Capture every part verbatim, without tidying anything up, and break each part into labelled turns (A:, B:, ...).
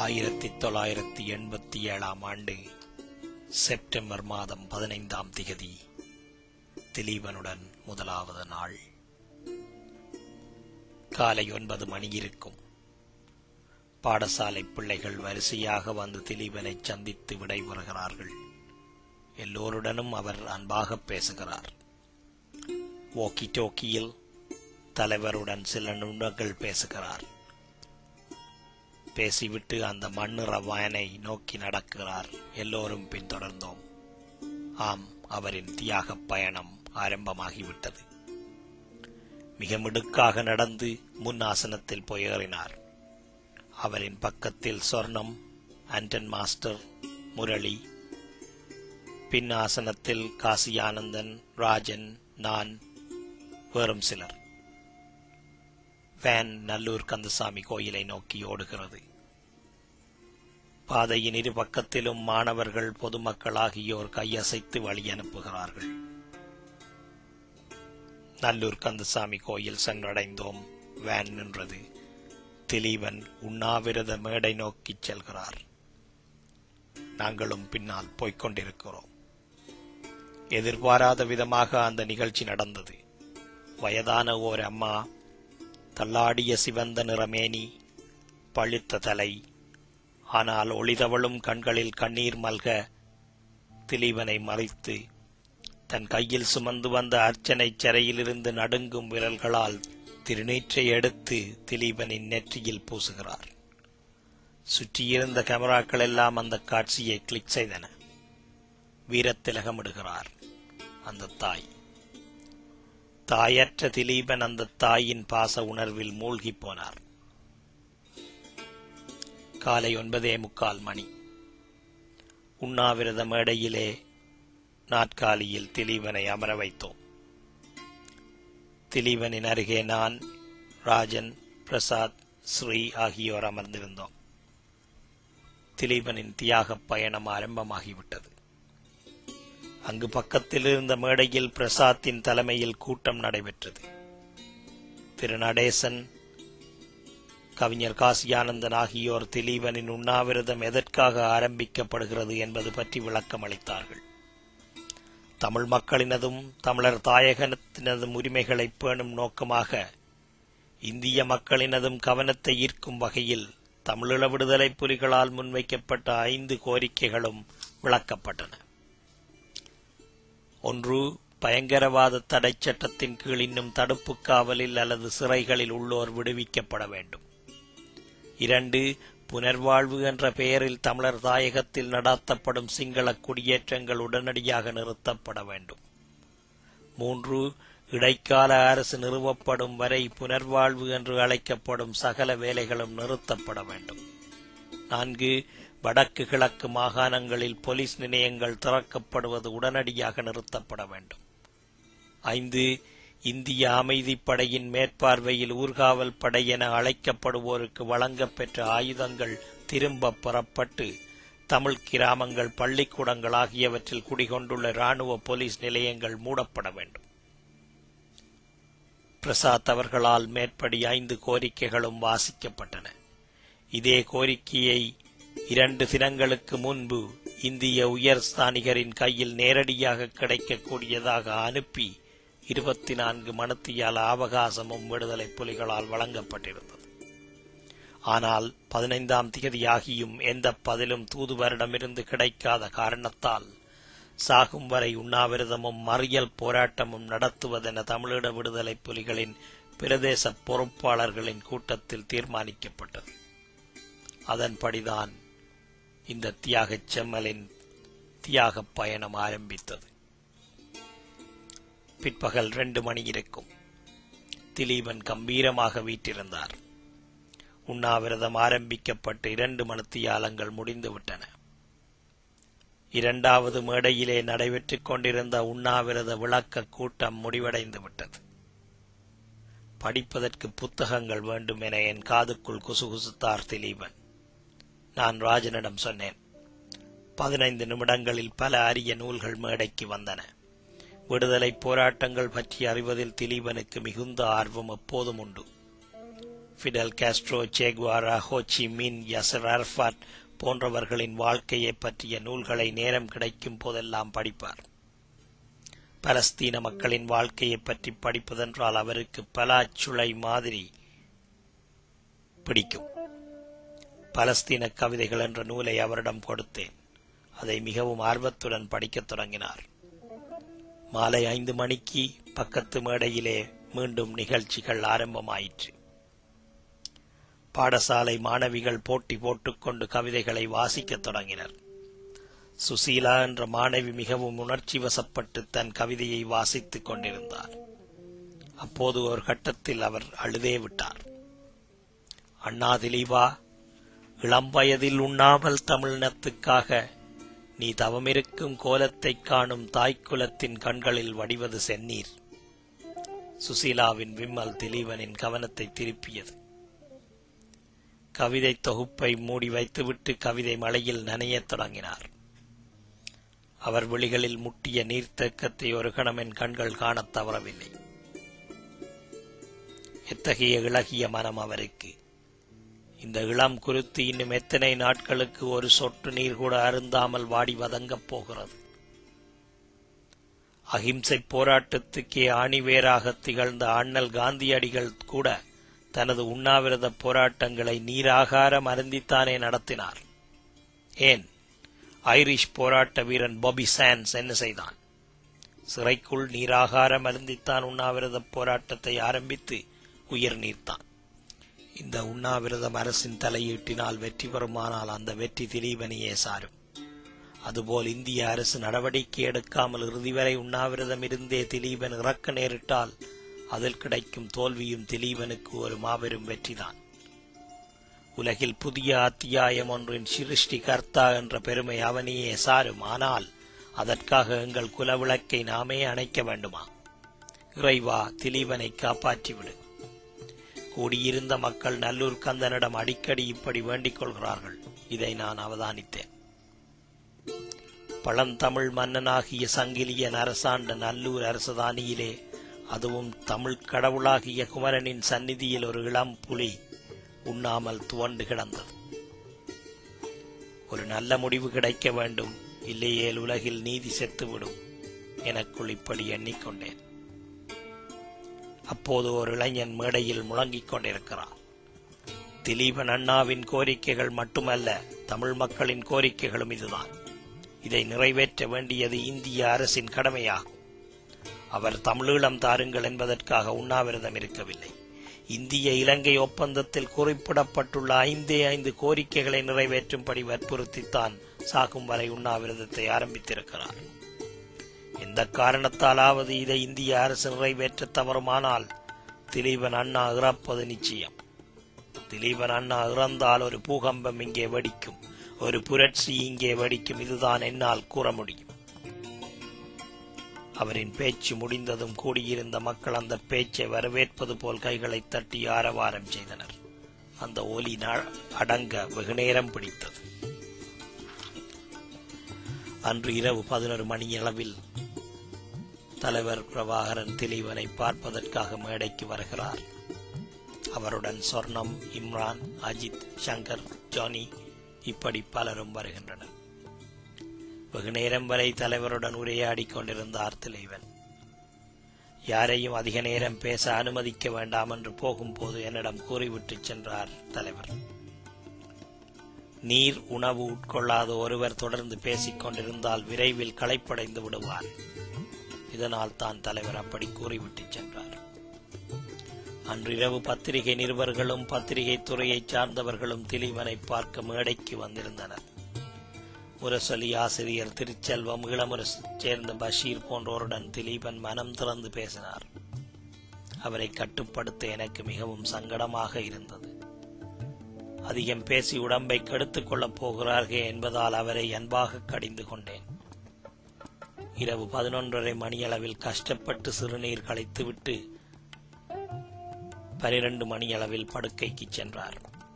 A: ஆயிரத்தி தொள்ளாயிரத்தி எண்பத்தி ஏழாம் ஆண்டு செப்டம்பர் மாதம் பதினைந்தாம் திகதி திலீபனுடன் முதலாவது நாள். காலை ஒன்பது மணி இருக்கும். பாடசாலை பிள்ளைகள் வரிசையாக வந்து திலீபனை சந்தித்து விடைபெறுகிறார்கள். எல்லோருடனும் அவர் அன்பாக பேசுகிறார். வாக்கி டோக்கியில் தலைவருடன் சில நிமிடங்கள் பேசுகிறார். பேசிவிட்டு அந்த மண்ணிற வாயனை நோக்கி நடக்கிறார். எல்லோரும் பின்தொடர்ந்தோம். ஆம், அவரின் தியாக பயணம் ஆரம்பமாகிவிட்டது. மிக மிடுக்காக நடந்து முன் ஆசனத்தில் போய் ஏறினார். அவரின் பக்கத்தில் சொர்ணம், ஆண்டன் மாஸ்டர், முரளி, பின் ஆசனத்தில் காசியானந்தன், ராஜன், நான், வேறும் சிலர். வேன் நல்லூர் கந்தசாமி கோயிலை நோக்கி ஓடுகிறது. பாதையின் இரு பக்கத்திலும் மாணவர்கள், பொதுமக்கள் ஆகியோர் கையசைத்து வழி அனுப்புகிறார்கள். நல்லூர் கந்தசாமி கோயில் சென்றடைந்தோம். வேன் நின்றது. திலீபன் உண்ணாவிரத மேடை நோக்கி செல்கிறார். நாங்களும் பின்னால் போய்க் கொண்டிருக்கிறோம். எதிர்பாராத விதமாக அந்த நிகழ்ச்சி நடந்தது. வயதான ஓர் அம்மா, தள்ளாடிய சிவந்த நிறமேனி, பழுத்த தலை, ஆனால் ஒளிதவளும் கண்களில் கண்ணீர் மல்க திலீபனை மறைத்து தன் கையில் சுமந்து வந்த அர்ச்சனை சிறையிலிருந்து நடுங்கும் விரல்களால் திருநீற்றை எடுத்து திலீபனின் நெற்றியில் பூசுகிறார். சுற்றியிருந்த கேமராக்கள் எல்லாம் அந்த காட்சியை கிளிக் செய்தன. வீரத்திலகமிடுகிறார் அந்த தாய். தாயற்ற திலீபன் அந்த தாயின் பாச உணர்வில் மூழ்கி போனார். காலை ஒன்பதே முக்கால் மணி. உண்ணாவிரத மேடையிலே நாற்காலியில் திலீபனை அமர வைத்தோம். திலீபனின் அருகே நான், ராஜன், பிரசாத், ஸ்ரீ ஆகியோர் அமர்ந்திருந்தோம். திலீபனின் தியாக பயணம் ஆரம்பமாகிவிட்டது. அங்கு பக்கத்தில் இருந்த மேடையில் பிரசாத்தின் தலைமையில் கூட்டம் நடைபெற்றது. திரு நடேசன், கவிஞர் காசியானந்தன் ஆகியோர் திலீபனின் உண்ணாவிரதம் எதற்காக ஆரம்பிக்கப்படுகிறது என்பது பற்றி விளக்கம் அளித்தார்கள். தமிழ் மக்களினதும் தமிழர் தாயகத்தினதும் உரிமைகளை பேணும் நோக்கமாக இந்திய மக்களினதும் கவனத்தை ஈர்க்கும் வகையில் தமிழீழ விடுதலை புலிகளால் முன்வைக்கப்பட்ட ஐந்து கோரிக்கைகளும் விளக்கப்பட்டன. ஒன்று, பயங்கரவாத தடை சட்டத்தின் கீழ் இன்னும் தடுப்பு காவலில் அல்லது சிறைகளில் உள்ளோர் விடுவிக்கப்பட வேண்டும். இரண்டு, புனர்வாழ்வு என்ற பெயரில் தமிழர் தாயகத்தில் நடாத்தப்படும் சிங்கள குடியேற்றங்கள் உடனடியாக நிறுத்தப்பட வேண்டும். மூன்று, இடைக்கால அரசு நிறுவப்படும் வரை புனர்வாழ்வு என்று அழைக்கப்படும் சகல வேலைகளும் நிறுத்தப்பட வேண்டும். நான்கு, வடக்கு கிழக்கு மாகாணங்களில் போலீஸ் நிலையங்கள் திறக்கப்படுவது உடனடியாக நிறுத்தப்பட வேண்டும். ஐந்து, இந்திய அமைதிப்படையின் மேற்பார்வையில் ஊர்காவல் படை என அழைக்கப்படுவோருக்கு வழங்கப்பெற்ற ஆயுதங்கள் திரும்ப பெறப்பட்டு தமிழ் கிராமங்கள், பள்ளிக்கூடங்கள் ஆகியவற்றில் குடிகொண்டுள்ள இராணுவ போலீஸ் நிலையங்கள் மூடப்பட வேண்டும். பிரசாத் அவர்களால் மேற்படி ஐந்து கோரிக்கைகளும் வாசிக்கப்பட்டன. இதே கோரிக்கையை இரண்டு தினங்களுக்கு முன்பு இந்திய உயர் ஸ்தானிகரின் கையில் நேரடியாக கிடைக்கக்கூடியதாக அனுப்பி இருபத்தி நான்கு மணித்தியால அவகாசமும் விடுதலை புலிகளால் வழங்கப்பட்டிருந்தது. ஆனால் பதினைந்தாம் திகதியாகியும் எந்த பதிலும் தூதுவரிடமிருந்து கிடைக்காத காரணத்தால் சாகும் வரை உண்ணாவிரதமும் மறியல் போராட்டமும் நடத்துவதென தமிழீழ விடுதலை புலிகளின் பிரதேச பொறுப்பாளர்களின் கூட்டத்தில் தீர்மானிக்கப்பட்டது. அதன்படிதான் இந்த தியாகச் செம்மலின் தியாக பயணம் ஆரம்பித்தது. பிற்பகல் இரண்டு மணி இருக்கும். திலீபன் கம்பீரமாக வீற்றிருந்தார். உண்ணாவிரதம் ஆரம்பிக்கப்பட்டு இரண்டு மணித்தியாலங்கள் முடிந்துவிட்டன. இரண்டாவது மேடையிலே நடைபெற்றுக் கொண்டிருந்த உண்ணாவிரத விளக்க கூட்டம் முடிவடைந்து விட்டது. படிப்பதற்கு புத்தகங்கள் வேண்டும் என என் காதுக்குள் குசுகுசுத்தார் திலீபன். நான் ராஜனிடம் சொன்னேன். பதினைந்து நிமிடங்களில் பல அரிய நூல்கள் மேடைக்கு வந்தன. விடுதலை போராட்டங்கள் பற்றி அறிவதில் திலீபனுக்கு மிகுந்த ஆர்வம் எப்போதும் உண்டு. Fidel Castro, Che Guevara, Ho Chi Minh, Yasser Arafat போன்றவர்களின் வாழ்க்கையை பற்றிய நூல்களை நேரம் கிடைக்கும் போதெல்லாம் படிப்பார். பலஸ்தீன மக்களின் வாழ்க்கையை பற்றி படிப்பதென்றால் அவருக்கு பலாச்சுளை மாதிரி பிடிக்கும். பலஸ்தீன கவிதைகள் என்ற நூலை அவரிடம் கொடுத்தேன். அதை மிகவும் ஆர்வத்துடன் படிக்கத் தொடங்கினார். மாலை ஐந்து மணிக்கு பக்கத்து மேடையிலே மீண்டும் நிகழ்ச்சிகள் ஆரம்பமாயிற்று. பாடசாலை மாணவிகள் போட்டி போட்டுக்கொண்டு கவிதைகளை வாசிக்கத் தொடங்கினர். சுசீலா என்ற மாணவி மிகவும் உணர்ச்சி வசப்பட்டு தன் கவிதையை வாசித்துக் கொண்டிருந்தார். அப்போது ஒரு கட்டத்தில் அவர் அழுதே விட்டார். அண்ணா திலீபா, இளம் வயதில் உண்ணாமல் தமிழினத்துக்காக நீ தவமிருக்கும் கோலத்தை காணும் தாய்க்குலத்தின் கண்களில் வடிவது செந்நீர். சுசீலாவின் விம்மல் திலீபனின் கவனத்தை திருப்பியது. கவிதை தொகுப்பை மூடி வைத்துவிட்டு கவிதை மழையில் நனையத் தொடங்கினார். அவர் விழிகளில் முட்டிய நீர்த்தேக்கத்தை ஒரு கணம் என் கண்கள் காணத் தவறவில்லை. எத்தகைய இளகிய மனம் அவருக்கு! இந்த இளம் குருத்து இன்னும் எத்தனை நாட்களுக்கு ஒரு சொட்டு நீர் கூட அருந்தாமல் வாடி வதங்கப் போகிறது? அகிம்சை போராட்டத்துக்கே ஆணிவேராக திகழ்ந்த அண்ணல் காந்தியடிகள் கூட தனது உண்ணாவிரத போராட்டங்களை நீராகாரம் அருந்தித்தானே நடத்தினார். ஏன், ஐரிஷ் போராட்ட வீரன் பாபி சாண்ட்ஸ் என்ன செய்தான்? சிறைக்குள் நீராகாரம் அருந்தித்தான் உண்ணாவிரத போராட்டத்தை ஆரம்பித்து உயிர் நீர்த்தான். இந்த உண்ணாவிரதம் அரசின் தலையீட்டினால் வெற்றி பெறுமானால் அந்த வெற்றி திலீபனையே சாரும். அதுபோல் இந்திய அரசு நடவடிக்கை எடுக்காமல் இறுதி வரை உண்ணாவிரதம் இருந்தே திலீபன் இறக்க நேரிட்டால் அதில் கிடைக்கும் தோல்வியும் திலீபனுக்கு ஒரு மாபெரும் வெற்றிதான். உலகில் புதிய அத்தியாயம் ஒன்றின் சிருஷ்டி கர்த்தா என்ற பெருமை அவனையே சாரும். ஆனால் அதற்காக எங்கள் குலவிளக்கை நாமே அணைக்க வேண்டுமா? இறைவா, திலீபனை காப்பாற்றிவிடு. கூடியிருந்த மக்கள் நல்லூர் கந்தனிடம் அடிக்கடி இப்படி வேண்டிக் கொள்கிறார்கள். இதை நான் அவதானித்தேன். பழந்தமிழ் மன்னனாகிய சங்கிலியன் அரசாண்ட நல்லூர் அரசதானியிலே, அதுவும் தமிழ் கடவுளாகிய குமரனின் சந்நிதியில் ஒரு இளம் புலி உண்ணாமல் துவண்டு கிடந்தது. ஒரு நல்ல முடிவு கிடைக்க வேண்டும், இல்லையேல் உலகில் நீதி செத்துவிடும். எனக்குள் இப்படி எண்ணிக்கொண்டேன். அப்போது ஒரு இளைஞன் மேடையில் முழங்கிக் கொண்டிருக்கிறார். திலீபன் அண்ணாவின் கோரிக்கைகள் மட்டுமல்ல, தமிழ் மக்களின் கோரிக்கைகளும் இதுதான். இதை நிறைவேற்ற வேண்டியது இந்திய அரசின் கடமையாகும். அவர் தமிழீழம் தாருங்கள் என்பதற்காக உண்ணாவிரதம் இருக்கவில்லை. இந்திய இலங்கை ஒப்பந்தத்தில் குறிப்பிடப்பட்டுள்ள ஐந்தே ஐந்து கோரிக்கைகளை நிறைவேற்றும்படி வற்புறுத்தித்தான் சாகும் வரை உண்ணாவிரதத்தை ஆரம்பித்திருக்கிறார். எந்த காரணத்தாலாவது இதை இந்திய அரசு நிறைவேற்ற தவறுமானால் திலீபன் அண்ணா இறப்பது நிச்சயம். திலீபன் அண்ணா இறந்தால் ஒரு பூகம்பம் இங்கே வெடிக்கும், ஒரு புரட்சி இங்கே வெடிக்கும். இதுதான் என்னால் கூற முடியும். அவரின் பேச்சு முடிந்ததும் கூடியிருந்த மக்கள் அந்த பேச்சை வரவேற்பது போல் கைகளை தட்டி ஆரவாரம் செய்தனர். அந்த ஒலி அடங்க வெகுநேரம் பிடித்தது. அன்று இரவு பதினொரு மணியளவில் தலைவர் பிரபாகரன் திலீபனை பார்ப்பதற்காக மேடைக்கு வருகிறார். அவருடன் சொர்ணம், இம்ரான், அஜித், சங்கர், ஜானி இப்படி பலரும் வருகின்றனர். வெகு நேரம் வரை தலைவருடன் உரையாடி கொண்டிருந்தார் திலீபன். யாரையும் அதிக நேரம் பேச அனுமதிக்க வேண்டாம் என்று போகும்போது என்னிடம் கூறிவிட்டு சென்றார் தலைவர். நீர் உணவு உட்கொள்ளாத ஒருவர் தொடர்ந்து பேசிக் கொண்டிருந்தால் விரைவில் களைப்படைந்து விடுவார். இதனால் தான் தலைவர் அப்படி கூறிவிட்டு சென்றார். அன்றிரவு பத்திரிகை நிருபர்களும் பத்திரிகை துறையைச் சார்ந்தவர்களும் திலீபனை பார்க்க மேடைக்கு வந்திருந்தனர். முரசொலி ஆசிரியர் திருச்செல்வம், இளமுரசைச் சேர்ந்த பஷீர் போன்றோருடன் திலீபன் மனம் திறந்து பேசினார். அவரை கட்டுப்படுத்த எனக்கு மிகவும் சங்கடமாக இருந்தது. அதிகம் பேசி உடம்பை கெடுத்துக் கொள்ளப் போகிறார்கள் என்பதால் அவரை அன்பாக கடிந்து கொண்டேன். இரவு பதினொன்றரை மணியளவில் கஷ்டப்பட்டு சிறுநீர் கழித்துவிட்டு பனிரெண்டு மணியளவில் படுக்கைக்கு சென்றார்.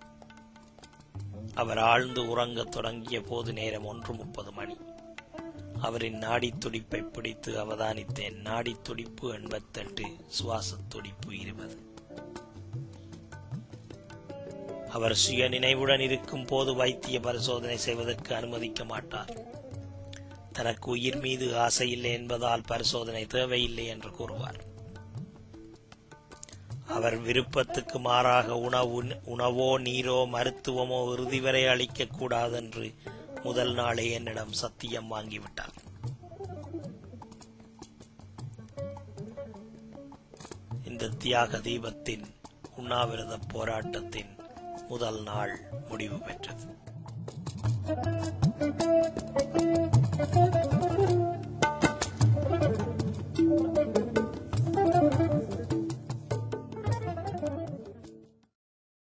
A: அவர் ஆழ்ந்து உறங்கத் தொடங்கிய போது நேரம் ஒன்று முப்பது மணி. அவரின் நாடி துடிப்பை பிடித்து அவதானித்தேன். நாடி துடிப்பு எண்பத்தெட்டு, சுவாச துடிப்பு இருபது. அவர் சுய நினைவுடன் இருக்கும் போது வைத்திய பரிசோதனை செய்வதற்கு அனுமதிக்க மாட்டார். தனக்கு உயிர் மீது ஆசை இல்லை என்பதால் பரிசோதனை தேவையில்லை என்று கூறுவார். அவர் விருப்பத்துக்கு மாறாக உணவு உணவோ நீரோ மருத்துவமோ இறுதி வரை அளிக்க கூடாது என்று முதல் நாளே என்னிடம் சத்தியம் வாங்கிவிட்டார். இந்த தியாக தீபத்தின் உண்ணாவிரத போராட்டத்தின் முதல் நாள் முடிவு பெற்றது.